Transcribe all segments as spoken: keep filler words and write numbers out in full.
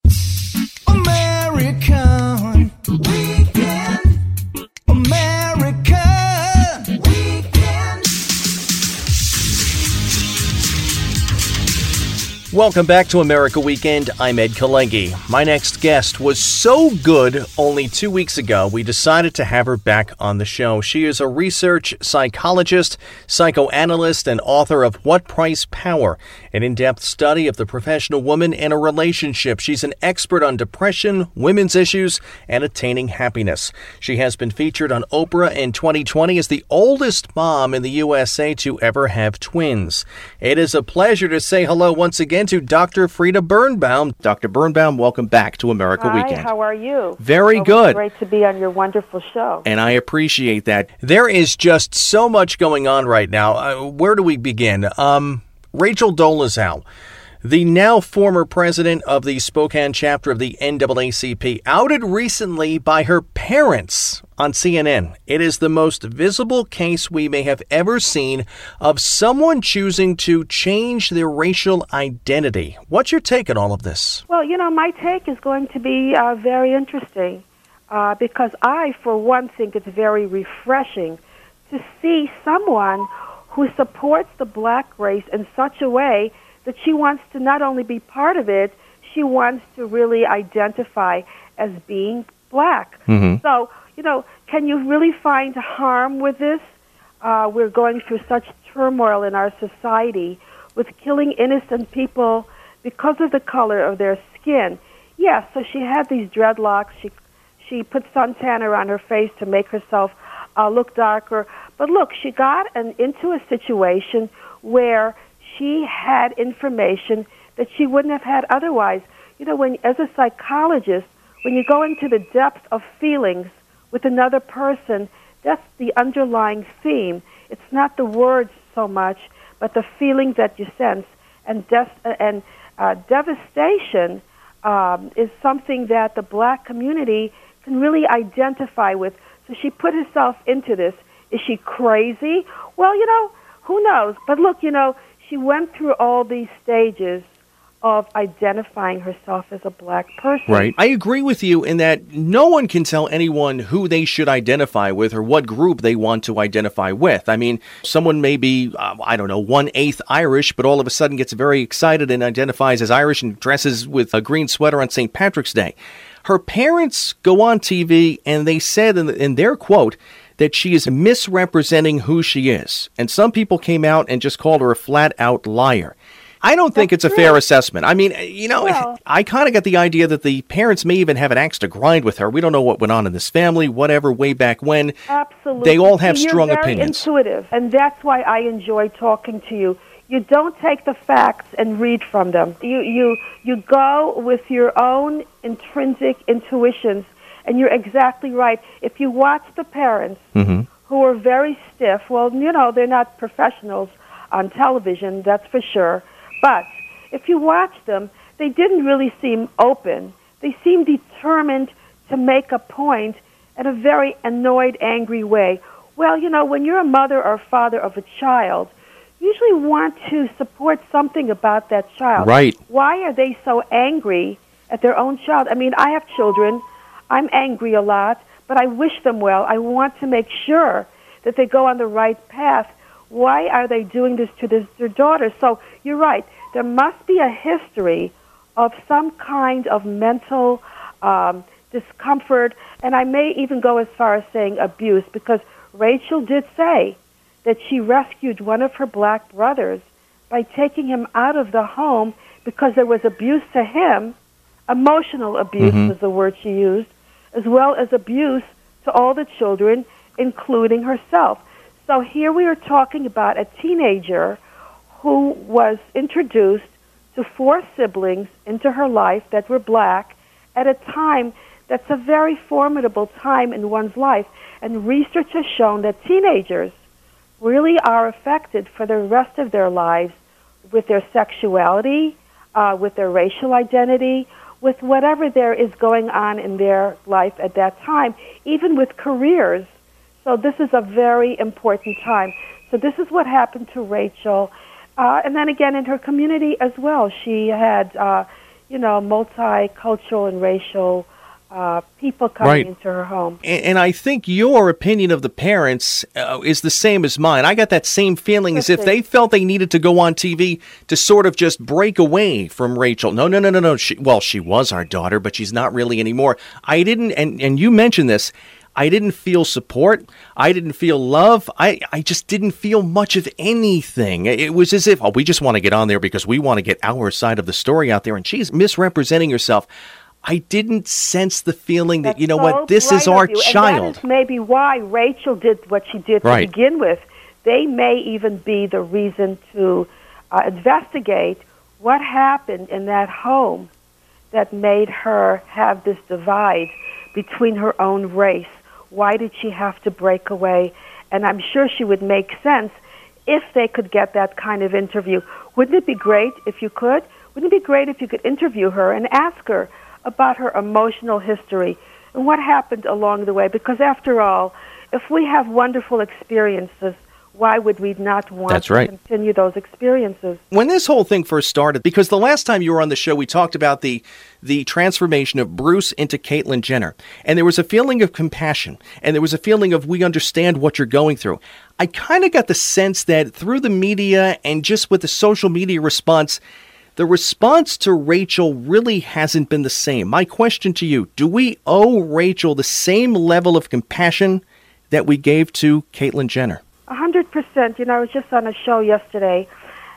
American Weekend. American Weekend. Welcome back to America Weekend. I'm Ed Kalengi. My next guest was so good only two weeks ago, we decided to have her back on the show. She is a research psychologist, psychoanalyst, and author of What Price Power? An in-depth study of the professional woman in a relationship. She's an expert on depression, women's issues, and attaining happiness. She has been featured on Oprah in twenty twenty as the oldest mom in the U S A to ever have twins. It is a pleasure to say hello once again to Doctor Frida Birnbaum. Doctor Birnbaum, welcome back to America Hi, Weekend. how are you? Very oh, good. It's great to be on your wonderful show. And I appreciate that. There is just so much going on right now. Uh, where do we begin? Um, Rachel Dolezal, the now former president of the Spokane chapter of the N double A C P, outed recently by her parents on C N N. It is the most visible case we may have ever seen of someone choosing to change their racial identity. What's your take on all of this? Well, you know, my take is going to be uh, very interesting uh, because I, for one, think it's very refreshing to see someone who supports the black race in such a way that she wants to not only be part of it, she wants to really identify as being black. Mm-hmm. So, you know, can you really find harm with this? Uh, we're going through such turmoil in our society with killing innocent people because of the color of their skin. Yes, so she had these dreadlocks. She she put suntan on her face to make herself uh, look darker. But look, she got an, into a situation where she had information that she wouldn't have had otherwise. You know, when as a psychologist, when you go into the depth of feelings with another person, that's the underlying theme. It's not the words so much, but the feeling that you sense. And des- and uh, devastation um, is something that the black community can really identify with. So she put herself into this. Is she crazy? Well, you know, who knows? But look, you know, she went through all these stages of identifying herself as a black person. Right. I agree with you in that no one can tell anyone who they should identify with or what group they want to identify with. I mean, someone may be, uh, I don't know, one-eighth Irish, but all of a sudden gets very excited and identifies as Irish and dresses with a green sweater on Saint Patrick's Day. Her parents go on T V and they said in, in their quote that she is misrepresenting who she is. And some people came out and just called her a flat-out liar. I don't think That's it's a true. fair assessment. I mean, you know, Well, I kind of get the idea that the parents may even have an axe to grind with her. We don't know what went on in this family, whatever, way back when. Absolutely. They all have You're strong very opinions. Intuitive, and that's why I enjoy talking to you. You don't take the facts and read from them. You you you go with your own intrinsic intuitions, and you're exactly right. If you watch the parents Mm-hmm. who are very stiff, well, you know, they're not professionals on television, that's for sure. But if you watch them, they didn't really seem open. They seemed determined to make a point in a very annoyed, angry way. Well, you know, when you're a mother or father of a child, you usually want to support something about that child. Right. Why are they so angry at their own child? I mean, I have children. I'm angry a lot, but I wish them well. I want to make sure that they go on the right path. Why are they doing this to this, their daughter? So you're right. There must be a history of some kind of mental um, discomfort, and I may even go as far as saying abuse, because Rachel did say that she rescued one of her black brothers by taking him out of the home because there was abuse to him. Emotional abuse Mm-hmm. was the word she used, as well as abuse to all the children, including herself. So here we are talking about a teenager who was introduced to four siblings into her life that were black at a time that's a very formidable time in one's life. And research has shown that teenagers really are affected for the rest of their lives with their sexuality, uh, with their racial identity, with whatever there is going on in their life at that time, even with careers. So this is a very important time. So this is what happened to Rachel. Uh, and then again in her community as well. She had, uh, you know, multicultural and racial uh, people coming Right. into her home. And, and I think your opinion of the parents uh, is the same as mine. I got that same feeling as if they felt they needed to go on T V to sort of just break away from Rachel. No, no, no, no, no. She, well, she was our daughter, but she's not really anymore. I didn't, and, and you mentioned this, I didn't feel support. I didn't feel love. I, I just didn't feel much of anything. It was as if, oh, we just want to get on there because we want to get our side of the story out there. And she's misrepresenting herself. I didn't sense the feeling that, That's you know so what, this bright is our of you. child. And that is maybe why Rachel did what she did to Right. begin with. They may even be the reason to uh, investigate what happened in that home that made her have this divide between her own race. Why did she have to break away? And I'm sure she would make sense if they could get that kind of interview. Wouldn't it be great if you could? Wouldn't it be great if you could interview her and ask her about her emotional history and what happened along the way? Because after all, if we have wonderful experiences, why would we not want That's to right. continue those experiences? When this whole thing first started, because the last time you were on the show, we talked about the the transformation of Bruce into Caitlyn Jenner. And there was a feeling of compassion. And there was a feeling of, we understand what you're going through. I kind of got the sense that through the media and just with the social media response, the response to Rachel really hasn't been the same. My question to you, do we owe Rachel the same level of compassion that we gave to Caitlyn Jenner? A hundred percent. You know, I was just on a show yesterday,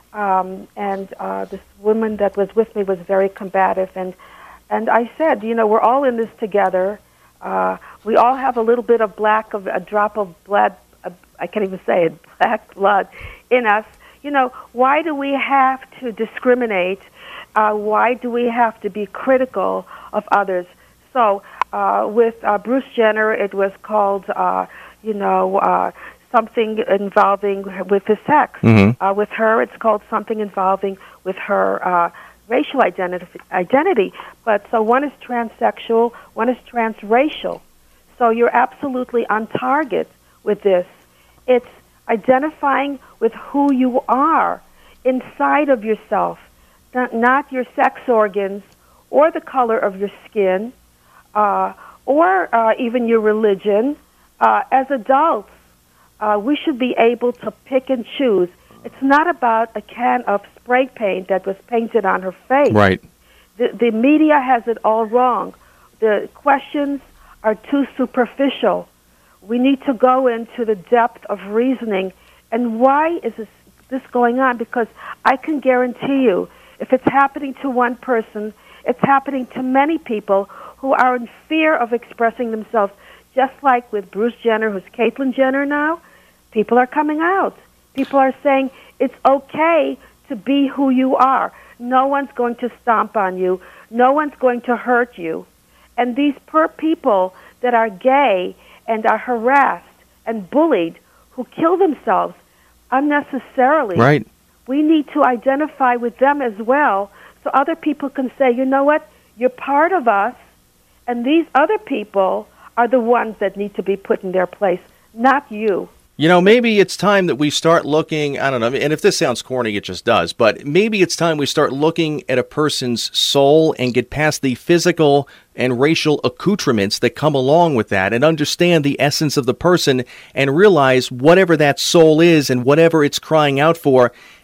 um, and uh, this woman that was with me was very combative, and and I said, you know, we're all in this together. Uh, we all have a little bit of black, of a drop of blood. Uh, I can't even say it, black blood in us. You know, why do we have to discriminate? Uh, why do we have to be critical of others? So uh, with uh, Bruce Jenner, it was called, uh, you know. Uh, something involving with his sex. Mm-hmm. Uh, with her, it's called something involving with her uh, racial identity. Identity. But so one is transsexual, one is transracial. So you're absolutely on target with this. It's identifying with who you are inside of yourself, not, not your sex organs or the color of your skin uh, or uh, even your religion. Uh, as adults, Uh, we should be able to pick and choose. It's not about a can of spray paint that was painted on her face. Right. The, the media has it all wrong. The questions are too superficial. We need to go into the depth of reasoning. And why is this, this going on? Because I can guarantee you, if it's happening to one person, it's happening to many people who are in fear of expressing themselves. Just like with Bruce Jenner, who's Caitlyn Jenner now, people are coming out. People are saying it's okay to be who you are. No one's going to stomp on you. No one's going to hurt you. And these poor people that are gay and are harassed and bullied, who kill themselves unnecessarily, Right. we need to identify with them as well so other people can say, you know what, you're part of us, and these other people are the ones that need to be put in their place, not you. You know, maybe it's time that we start looking, I don't know, and if this sounds corny, it just does, but maybe it's time we start looking at a person's soul and get past the physical and racial accoutrements that come along with that and understand the essence of the person and realize whatever that soul is and whatever it's crying out for,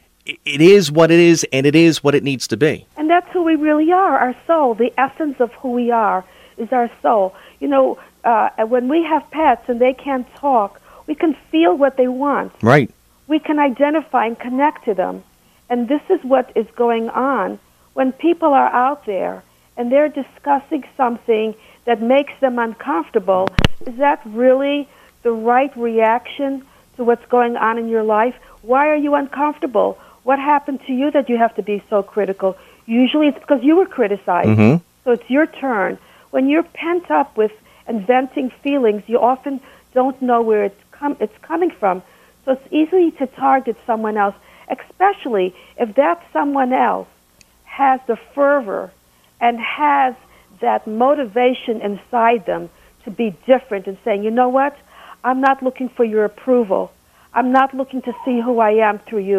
it is what it is and it is what it needs to be. And that's who we really are, our soul. The essence of who we are is our soul. You know, uh, when we have pets and they can't talk, we can feel what they want. Right. We can identify and connect to them. And this is what is going on when people are out there and they're discussing something that makes them uncomfortable. Is that really the right reaction to what's going on in your life? Why are you uncomfortable? What happened to you that you have to be so critical? Usually it's because you were criticized. Mm-hmm. So it's your turn. When you're pent up with and venting feelings, you often don't know where it's com- it's coming from. So it's easy to target someone else, especially if that someone else has the fervor and has that motivation inside them to be different and saying, you know what, I'm not looking for your approval. I'm not looking to see who I am through you,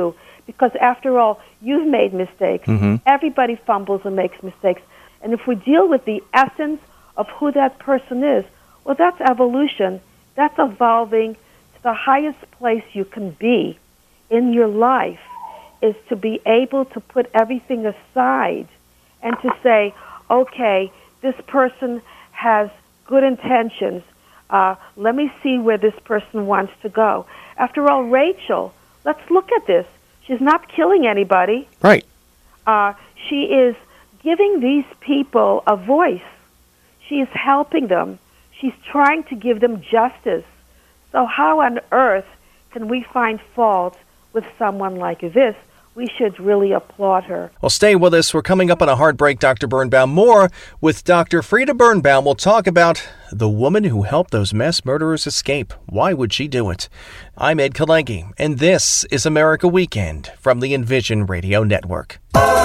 because after all, you've made mistakes. Mm-hmm. Everybody fumbles and makes mistakes. And if we deal with the essence of who that person is, well, that's evolution. That's evolving to the highest place you can be in your life, is to be able to put everything aside and to say, okay, this person has good intentions. Uh, let me see where this person wants to go. After all, Rachel, let's look at this. She's not killing anybody. Right. Uh, she is giving these people a voice. She is helping them. She's trying to give them justice. So how on earth can we find fault with someone like this? We should really applaud her. Well, stay with us. We're coming up on a hard break, Doctor Birnbaum. More with Doctor Frieda Birnbaum. We'll talk about the woman who helped those mass murderers escape. Why would she do it? I'm Ed Kalengi, and this is America Weekend from the Envision Radio Network.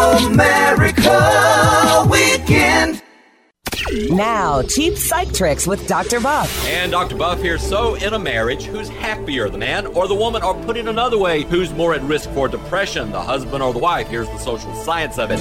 America Weekend. Now, cheap psych tricks with Doctor Buff. And Doctor Buff here. So, in a marriage, who's happier, the man or the woman? Or put it another way, who's more at risk for depression, the husband or the wife? Here's the social science of it.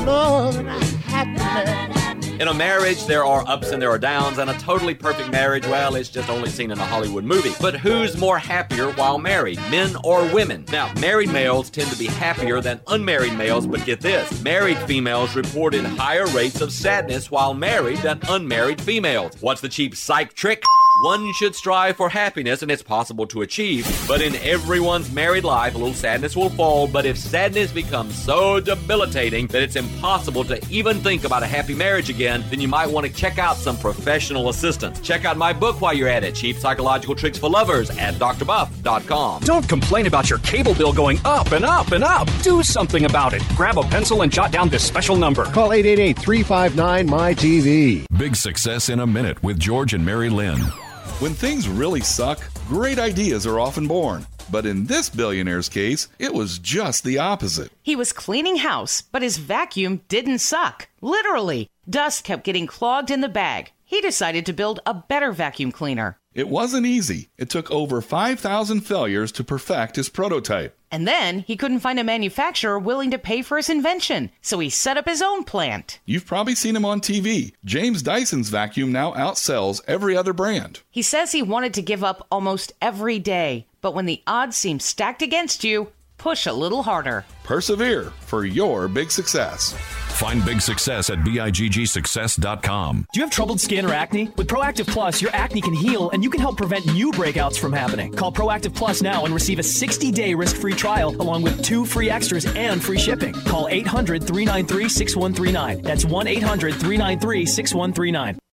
In a marriage, there are ups and there are downs, and a totally perfect marriage, well, it's just only seen in a Hollywood movie. But who's more happier while married, men or women? Now, married males tend to be happier than unmarried males, but get this. Married females reported higher rates of sadness while married than unmarried females. What's the cheap psych trick? One should strive for happiness, and it's possible to achieve. But in everyone's married life, a little sadness will fall. But if sadness becomes so debilitating that it's impossible to even think about a happy marriage again, then you might want to check out some professional assistance. Check out my book while you're at it, Cheap Psychological Tricks for Lovers, at D R buff dot com. Don't complain about your cable bill going up and up and up. Do something about it. Grab a pencil and jot down this special number. Call eight eight eight, three five nine, M Y T V. Big Success in a Minute with George and Mary Lynn. When things really suck, great ideas are often born. But in this billionaire's case, it was just the opposite. He was cleaning house, but his vacuum didn't suck. Literally. Dust kept getting clogged in the bag. He decided to build a better vacuum cleaner. It wasn't easy. It took over five thousand failures to perfect his prototype. And then he couldn't find a manufacturer willing to pay for his invention, so he set up his own plant. You've probably seen him on T V. James Dyson's vacuum now outsells every other brand. He says he wanted to give up almost every day, but when the odds seem stacked against you, push a little harder. Persevere for your big success. Find big success at B I G G success dot com. Do you have troubled skin or acne? With Proactive Plus, your acne can heal and you can help prevent new breakouts from happening. Call Proactive Plus now and receive a sixty-day risk-free trial along with two free extras and free shipping. Call eight hundred, three nine three, six one three nine. That's one eight hundred, three nine three, six one three nine.